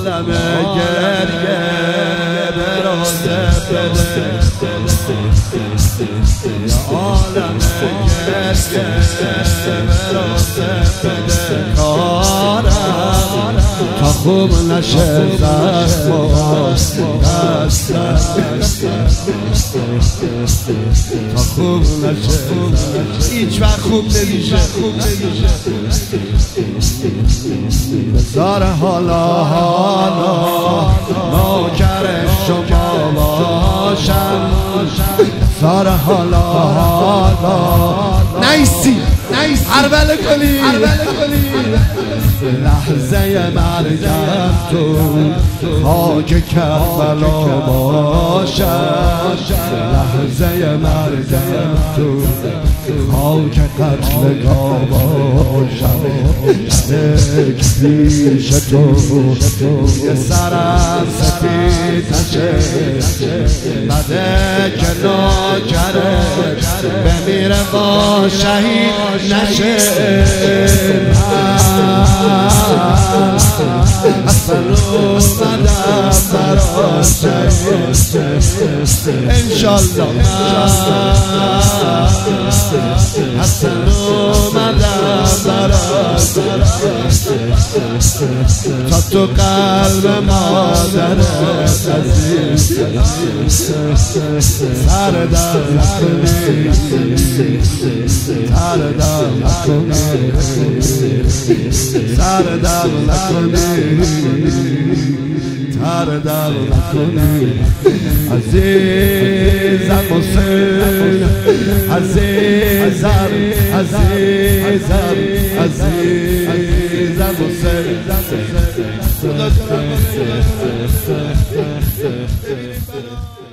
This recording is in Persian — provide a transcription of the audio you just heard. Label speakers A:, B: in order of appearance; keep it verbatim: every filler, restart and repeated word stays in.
A: عالم گریه برازه بده یا عالم گریه برازه بده کارم تا خوب نشه زخماست دست تا خوب نشه هیچ وقت خوب نمیشه بذار حالا حالا نوکر شما باشم بذار حالا حالا نیستی عربله کنی لحظه مرگم تو خاک کربلا باشم لحظه مرگم تو خاک قتلگاه باشم یک پیش تو یه سرم سفید نشه بده که ناکره بمیره با شهید نشه اصلا اومدم برا شهید انشالله اصلا اومدم برا تا تو قلب مادرت عزیز سردم کنی سردم کنی سردم کنی سردم کنی عزیزم حسین عزیزم عزیزم عزیزم حسین